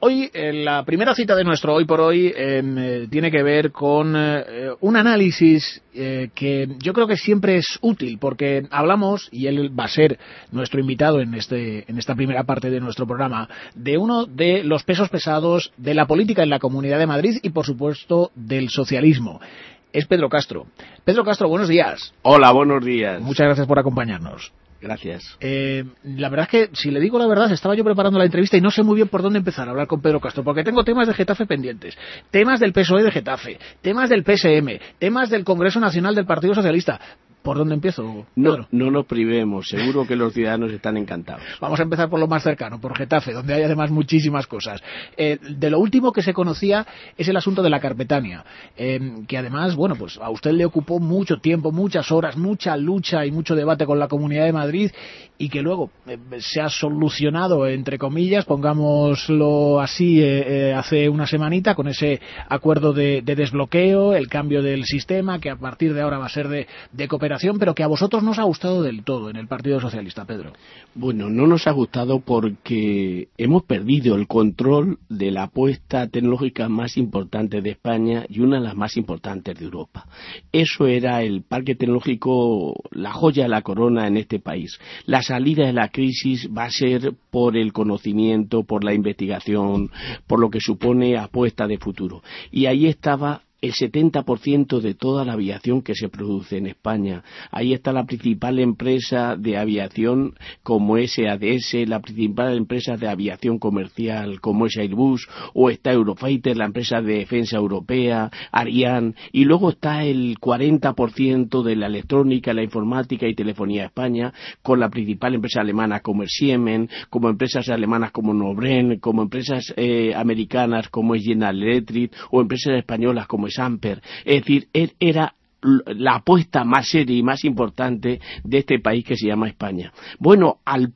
Hoy, la primera cita de nuestro Hoy por Hoy tiene que ver con un análisis que yo creo que siempre es útil, porque hablamos, y él va a ser nuestro invitado en esta primera parte de nuestro programa, de uno de los pesos pesados de la política en la Comunidad de Madrid y, por supuesto, del socialismo. Es Pedro Castro. Pedro Castro, buenos días. Hola, buenos días. Muchas gracias por acompañarnos. Gracias. La verdad es que, si le digo la verdad, estaba yo preparando la entrevista y no sé muy bien por dónde empezar a hablar con Pedro Castro, porque tengo temas de Getafe pendientes, temas del PSOE de Getafe, temas del PSM, temas del Congreso Nacional del Partido Socialista. ¿Por dónde empiezo, Pedro? No nos privemos, seguro que los ciudadanos están encantados. Vamos a empezar por lo más cercano, por Getafe, donde hay además muchísimas cosas. De lo último que se conocía es el asunto de la Carpetania, que además, bueno, pues a usted le ocupó mucho tiempo, muchas horas, mucha lucha y mucho debate con la Comunidad de Madrid, y que luego se ha solucionado, entre comillas, pongámoslo así, hace una semanita, con ese acuerdo de desbloqueo, el cambio del sistema, que a partir de ahora va a ser de cooperación, pero que a vosotros no os ha gustado del todo en el Partido Socialista, Pedro. Bueno, no nos ha gustado porque hemos perdido el control de la apuesta tecnológica más importante de España y una de las más importantes de Europa. Eso era el parque tecnológico, la joya de la corona en este país. La salida de la crisis va a ser por el conocimiento, por la investigación, por lo que supone apuesta de futuro. Y ahí estaba el 70% de toda la aviación que se produce en España. Ahí está la principal empresa de aviación como es ADS, la principal empresa de aviación comercial como es Airbus, o está Eurofighter, la empresa de defensa europea, Ariane, y luego está el 40% de la electrónica, la informática y telefonía de España, con la principal empresa alemana como es Siemens, como empresas alemanas como Nobren, como empresas americanas como es General Electric, o empresas españolas como es Amper. Es decir, era la apuesta más seria y más importante de este país que se llama España. Bueno, al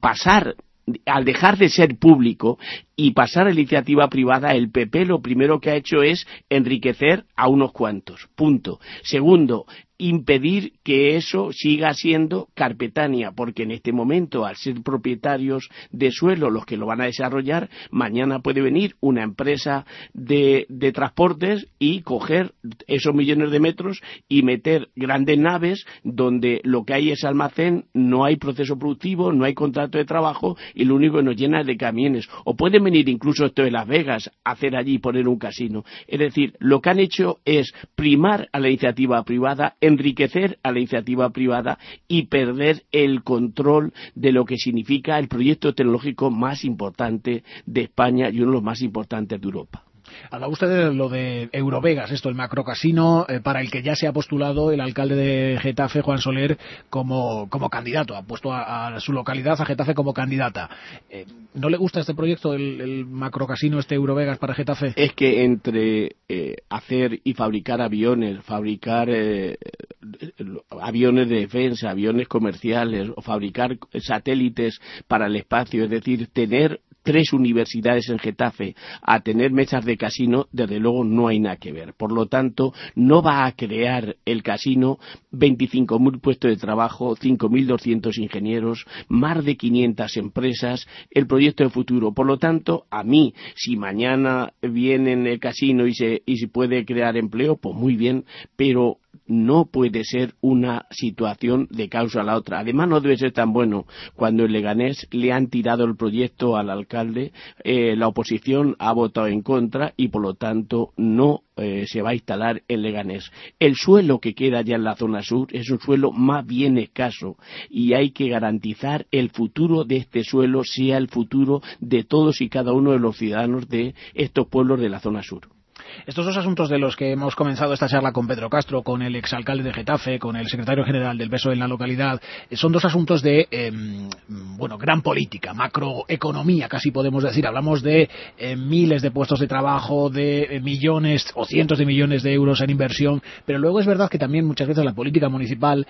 dejar de ser público y pasar a la iniciativa privada, el PP lo primero que ha hecho es enriquecer a unos cuantos. Punto. Segundo, impedir que eso siga siendo Carpetania, porque en este momento, al ser propietarios de suelo los que lo van a desarrollar, mañana puede venir una empresa de transportes y coger esos millones de metros y meter grandes naves donde lo que hay es almacén, no hay proceso productivo, no hay contrato de trabajo y lo único que nos llena es de camiones. O pueden venir incluso esto de Las Vegas, hacer allí y poner un casino. Es decir, lo que han hecho es primar a la iniciativa privada, enriquecer a la iniciativa privada y perder el control de lo que significa el proyecto tecnológico más importante de España y uno de los más importantes de Europa. Habla usted de lo de Eurovegas, el macrocasino para el que ya se ha postulado el alcalde de Getafe, Juan Soler, como candidato. Ha puesto a su localidad, a Getafe, como candidata. ¿No le gusta este proyecto, el macrocasino, Eurovegas para Getafe? Es que entre hacer y fabricar aviones, aviones de defensa, aviones comerciales, o fabricar satélites para el espacio, es decir, tener 3 universidades en Getafe a tener mesas de casino, desde luego no hay nada que ver. Por lo tanto, no va a crear el casino 25.000 puestos de trabajo, 5.200 ingenieros, más de 500 empresas, el proyecto de futuro. Por lo tanto, a mí, si mañana viene en el casino y se puede crear empleo, pues muy bien, pero no puede ser una situación de causa a la otra. Además, no debe ser tan bueno. Cuando en Leganés le han tirado el proyecto al alcalde, la oposición ha votado en contra y, por lo tanto, no se va a instalar en Leganés. El suelo que queda ya en la zona sur es un suelo más bien escaso y hay que garantizar el futuro de este suelo, sea el futuro de todos y cada uno de los ciudadanos de estos pueblos de la zona sur. Estos dos asuntos de los que hemos comenzado esta charla con Pedro Castro, con el exalcalde de Getafe, con el secretario general del PSOE en la localidad, son dos asuntos de gran política, macroeconomía, casi podemos decir. Hablamos de miles de puestos de trabajo, de millones o cientos de millones de euros en inversión, pero luego es verdad que también muchas veces la política municipal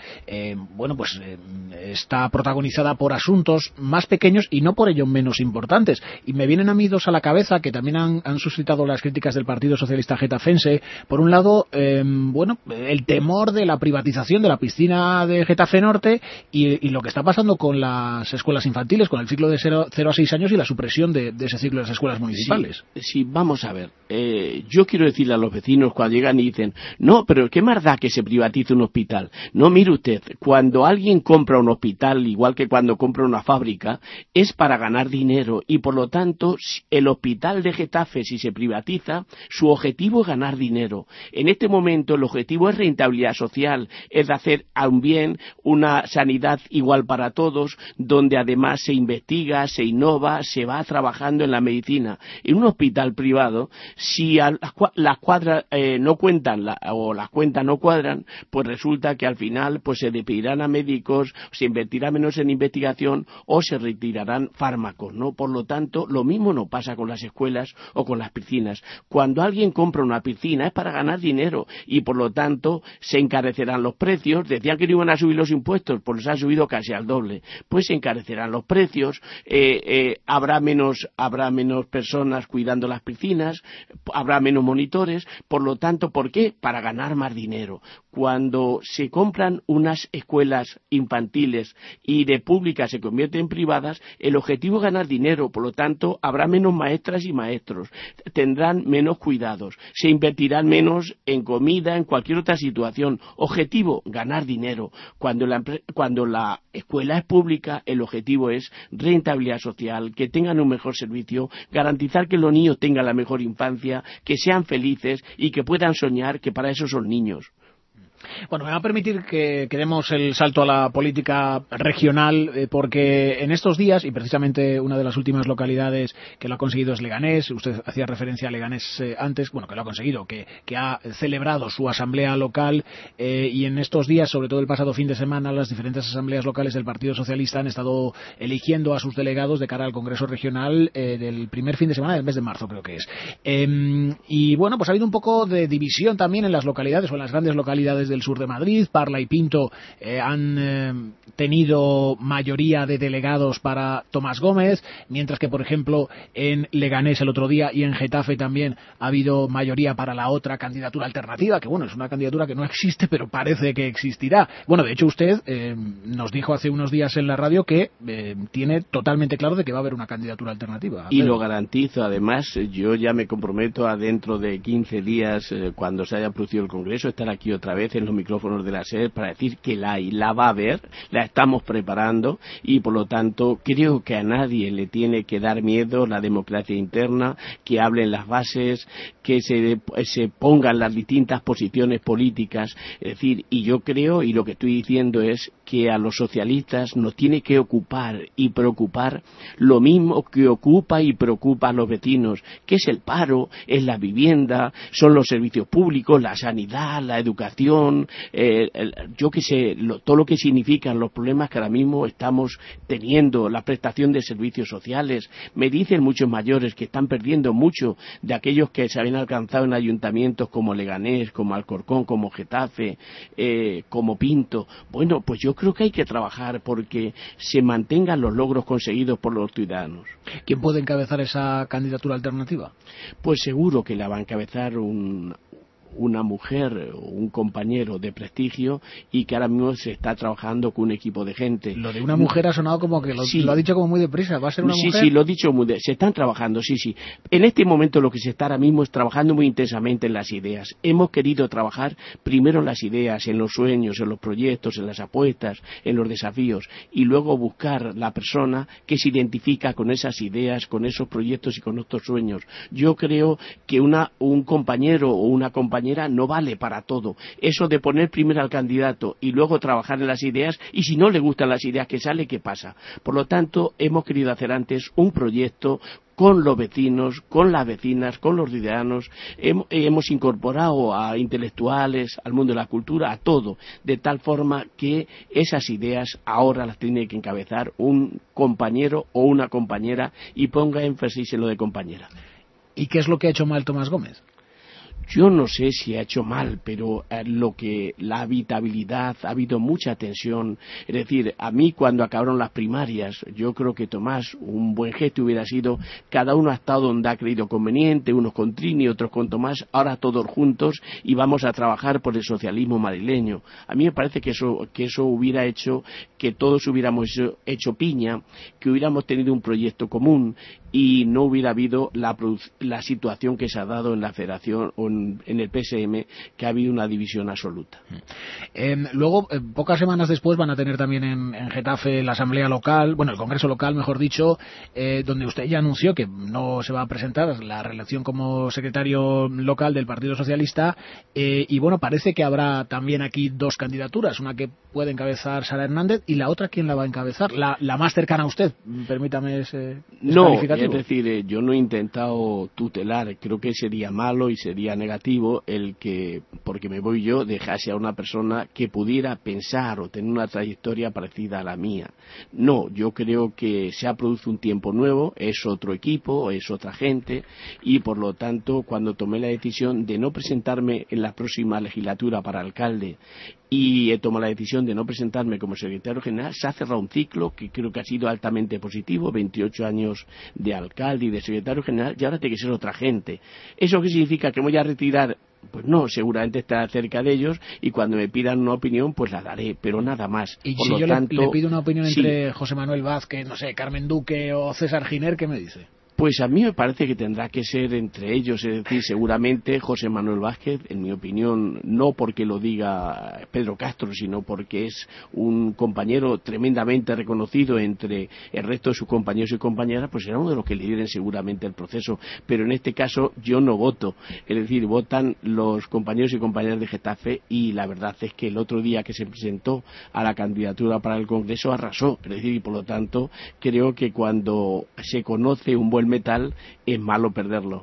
está protagonizada por asuntos más pequeños y no por ello menos importantes. Y me vienen a mí dos a la cabeza que también han suscitado las críticas del Partido Socialista Socialista getafense. Por un lado, el temor de la privatización de la piscina de Getafe Norte y lo que está pasando con las escuelas infantiles, con el ciclo de 0 a 6 años y la supresión de ese ciclo de las escuelas municipales. Sí, vamos a ver. Yo quiero decirle a los vecinos cuando llegan y dicen, no, pero ¿qué más da que se privatice un hospital? No, mire usted, cuando alguien compra un hospital, igual que cuando compra una fábrica, es para ganar dinero y por lo tanto el hospital de Getafe, si se privatiza, su objetivo es ganar dinero. En este momento el objetivo es rentabilidad social, es de hacer a un bien una sanidad igual para todos, donde además se investiga, se innova, se va trabajando en la medicina. En un hospital privado, si las cuadras no cuentan o las cuentas no cuadran, pues resulta que al final pues se despedirán a médicos, se invertirá menos en investigación o se retirarán fármacos, ¿no? Por lo tanto, lo mismo no pasa con las escuelas o con las piscinas. Cuando alguien compra una piscina es para ganar dinero y por lo tanto se encarecerán los precios. Decían que no iban a subir los impuestos, pues los han subido casi al doble. Pues se encarecerán los precios, habrá menos personas cuidando las piscinas, habrá menos monitores. Por lo tanto, ¿por qué? Para ganar más dinero. Cuando se compran unas escuelas infantiles y de públicas se convierten en privadas, el objetivo es ganar dinero, por lo tanto habrá menos maestras y maestros, tendrán menos cuidados, se invertirán menos en comida, en cualquier otra situación. Objetivo, ganar dinero. Cuando la escuela es pública, el objetivo es rentabilidad social, que tengan un mejor servicio, garantizar que los niños tengan la mejor infancia, que sean felices y que puedan soñar, que para eso son niños. Bueno, me va a permitir que demos el salto a la política regional, porque en estos días, y precisamente una de las últimas localidades que lo ha conseguido es Leganés. Usted hacía referencia a Leganés antes, bueno, que lo ha conseguido, que ha celebrado su asamblea local, y en estos días, sobre todo el pasado fin de semana, las diferentes asambleas locales del Partido Socialista han estado eligiendo a sus delegados de cara al Congreso Regional del primer fin de semana del mes de marzo, creo que es. Y bueno, pues ha habido un poco de división también en las localidades o en las grandes localidades del sur de Madrid. Parla y Pinto han tenido mayoría de delegados para Tomás Gómez, mientras que, por ejemplo, en Leganés el otro día y en Getafe también ha habido mayoría para la otra candidatura alternativa, que bueno, es una candidatura que no existe, pero parece que existirá. Bueno, de hecho usted nos dijo hace unos días en la radio que tiene totalmente claro de que va a haber una candidatura alternativa. Y lo garantizo, además, yo ya me comprometo a dentro de 15 días, cuando se haya producido el Congreso, estar aquí otra vez en los micrófonos de la SER para decir que la va a haber, la estamos preparando y por lo tanto creo que a nadie le tiene que dar miedo la democracia interna, que hablen las bases, que se pongan las distintas posiciones políticas. Es decir, y yo creo, y lo que estoy diciendo es que a los socialistas nos tiene que ocupar y preocupar lo mismo que ocupa y preocupa a los vecinos, que es el paro, es la vivienda, son los servicios públicos, la sanidad, la educación, yo qué sé, todo lo que significan los problemas que ahora mismo estamos teniendo, la prestación de servicios sociales. Me dicen muchos mayores que están perdiendo mucho de aquellos que se habían alcanzado en ayuntamientos como Leganés, como Alcorcón, como Getafe, como Pinto. Bueno, pues yo creo que hay que trabajar porque se mantengan los logros conseguidos por los ciudadanos. ¿Quién puede encabezar esa candidatura alternativa? Pues seguro que la va a encabezar una mujer o un compañero de prestigio y que ahora mismo se está trabajando con un equipo de gente. Lo de una mujer ha sonado como que lo ha dicho como muy deprisa. ¿Va a ser una mujer? Sí, lo he dicho se están trabajando, sí. En este momento lo que se está ahora mismo es trabajando muy intensamente en las ideas. Hemos querido trabajar primero en las ideas, en los sueños, en los proyectos, en las apuestas, en los desafíos y luego buscar la persona que se identifica con esas ideas, con esos proyectos y con estos sueños. Yo creo que un compañero o una compañera no vale para todo. Eso de poner primero al candidato y luego trabajar en las ideas, y si no le gustan las ideas que sale, ¿qué pasa? Por lo tanto, hemos querido hacer antes un proyecto con los vecinos, con las vecinas, con los ciudadanos. Hemos incorporado a intelectuales, al mundo de la cultura, a todo, de tal forma que esas ideas ahora las tiene que encabezar un compañero o una compañera, y ponga énfasis en lo de compañera. ¿Y qué es lo que ha hecho mal Tomás Gómez? Yo no sé si ha hecho mal, pero la habitabilidad, ha habido mucha tensión. Es decir, a mí cuando acabaron las primarias, yo creo que Tomás, un buen gesto hubiera sido, cada uno ha estado donde ha creído conveniente, unos con Trini, otros con Tomás, ahora todos juntos y vamos a trabajar por el socialismo madrileño. A mí me parece que eso hubiera hecho que todos hubiéramos hecho piña, que hubiéramos tenido un proyecto común y no hubiera habido la situación que se ha dado en la Federación o en el PSM, que ha habido una división absoluta. Luego, pocas semanas después, van a tener también en Getafe la asamblea local, bueno, el congreso local, mejor dicho, donde usted ya anunció que no se va a presentar la reelección como secretario local del Partido Socialista, y bueno, parece que habrá también aquí dos candidaturas, una que puede encabezar Sara Hernández y la otra, ¿quién la va a encabezar? La más cercana a usted, permítame ese calificativo. Es decir, yo no he intentado tutelar, creo que sería malo y sería negativo porque me voy yo, dejase a una persona que pudiera pensar o tener una trayectoria parecida a la mía. No, yo creo que se ha producido un tiempo nuevo, es otro equipo, es otra gente, y por lo tanto, cuando tomé la decisión de no presentarme en la próxima legislatura para alcalde y he tomado la decisión de no presentarme como secretario general, se ha cerrado un ciclo que creo que ha sido altamente positivo, 28 años de alcalde y de secretario general, y ahora tiene que ser otra gente. ¿Eso qué significa? ¿Que me voy a retirar? Pues no, seguramente estaré cerca de ellos y cuando me pidan una opinión, pues la daré, pero nada más. Y por si yo le pido una opinión entre José Manuel Vázquez, no sé, Carmen Duque o César Giner, ¿qué me dice? Pues a mí me parece que tendrá que ser entre ellos, es decir, seguramente José Manuel Vázquez, en mi opinión, no porque lo diga Pedro Castro, sino porque es un compañero tremendamente reconocido entre el resto de sus compañeros y compañeras, pues será uno de los que lideren seguramente el proceso. Pero en este caso yo no voto, es decir, votan los compañeros y compañeras de Getafe, y la verdad es que el otro día que se presentó a la candidatura para el Congreso arrasó, es decir, y por lo tanto creo que cuando se conoce un buen metal es malo perderlo.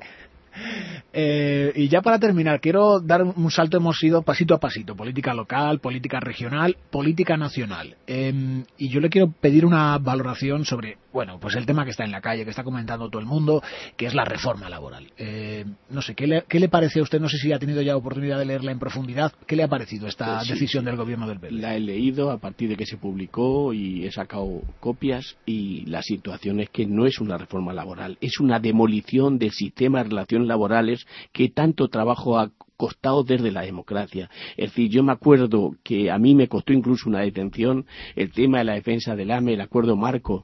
Y ya para terminar, quiero dar un salto. Hemos ido pasito a pasito, política local, política regional, política nacional, y yo le quiero pedir una valoración sobre, bueno, pues el tema que está en la calle, que está comentando todo el mundo, que es la reforma laboral. No sé, ¿qué le parece a usted? No sé si ha tenido ya oportunidad de leerla en profundidad. ¿Qué le ha parecido esta decisión del gobierno del PP? La he leído a partir de que se publicó y he sacado copias, y la situación es que no es una reforma laboral, es una demolición del sistema de relaciones laborales que tanto trabajo ha costado desde la democracia. Es decir, yo me acuerdo que a mí me costó incluso una detención el tema de la defensa del AME, el acuerdo marco.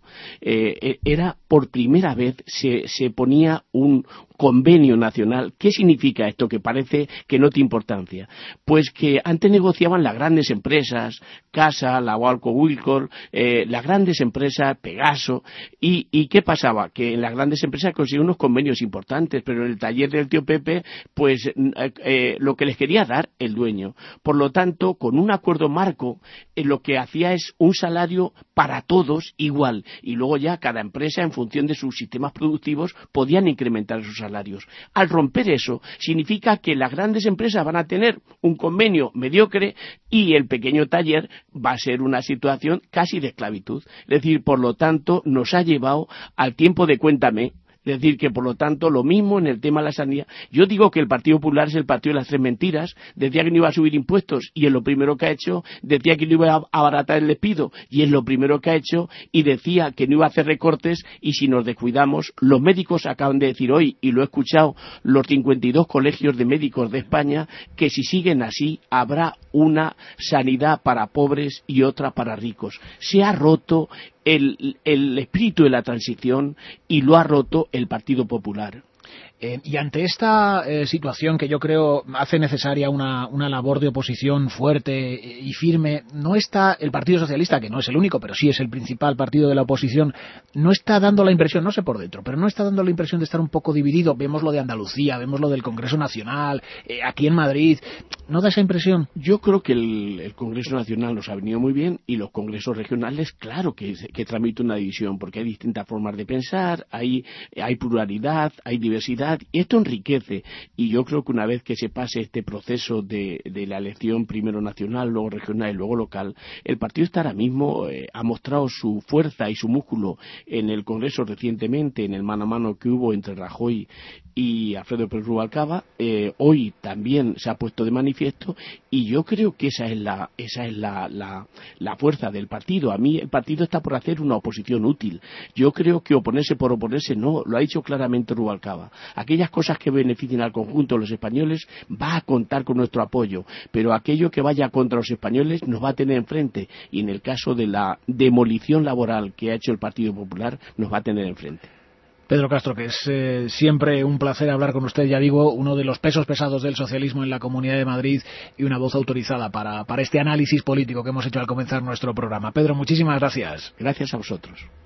Era por primera vez se ponía un convenio nacional. ¿Qué significa esto? Que parece que no tiene importancia. Pues que antes negociaban las grandes empresas, Casa, la Walco Wilcor, las grandes empresas, Pegaso, y ¿qué pasaba? Que en las grandes empresas consiguieron unos convenios importantes, pero en el taller del tío Pepe, pues lo que les quería dar el dueño. Por lo tanto, con un acuerdo marco, lo que hacía es un salario para todos igual, y luego ya cada empresa, en función de sus sistemas productivos, podían incrementar sus salarios. Al romper eso, significa que las grandes empresas van a tener un convenio mediocre y el pequeño taller va a ser una situación casi de esclavitud. Es decir, por lo tanto, nos ha llevado al tiempo de Cuéntame. Es decir, que por lo tanto, lo mismo en el tema de la sanidad. Yo digo que el Partido Popular es el partido de las tres mentiras. Decía que no iba a subir impuestos y es lo primero que ha hecho. Decía que no iba a abaratar el despido y es lo primero que ha hecho. Y decía que no iba a hacer recortes, y si nos descuidamos, los médicos acaban de decir hoy, y lo he escuchado, los 52 colegios de médicos de España, que si siguen así habrá una sanidad para pobres y otra para ricos. Se ha roto el espíritu de la transición y lo ha roto el Partido Popular. Y ante esta situación que yo creo hace necesaria una labor de oposición fuerte y firme, ¿no está el Partido Socialista, que no es el único, pero sí es el principal partido de la oposición, no está dando la impresión, no sé por dentro, pero no está dando la impresión de estar un poco dividido? Vemos lo de Andalucía, vemos lo del Congreso Nacional, aquí en Madrid, ¿no da esa impresión? Yo creo que el Congreso Nacional nos ha venido muy bien, y los congresos regionales, claro que transmite una división, porque hay distintas formas de pensar, hay pluralidad, hay diversidad, y esto enriquece. Y yo creo que una vez que se pase este proceso de la elección primero nacional, luego regional y luego local, el partido está ahora mismo, ha mostrado su fuerza y su músculo en el Congreso recientemente, en el mano a mano que hubo entre Rajoy y Alfredo Pérez Rubalcaba, hoy también se ha puesto de manifiesto, y yo creo que esa es la fuerza del partido. A mí el partido está por hacer una oposición útil. Yo creo que oponerse por oponerse no, lo ha dicho claramente Rubalcaba. Aquellas cosas que beneficien al conjunto de los españoles va a contar con nuestro apoyo, pero aquello que vaya contra los españoles nos va a tener enfrente, y en el caso de la demolición laboral que ha hecho el Partido Popular nos va a tener enfrente. Pedro Castro, que es siempre un placer hablar con usted, ya digo, uno de los pesos pesados del socialismo en la Comunidad de Madrid y una voz autorizada para este análisis político que hemos hecho al comenzar nuestro programa. Pedro, muchísimas gracias. Gracias a vosotros.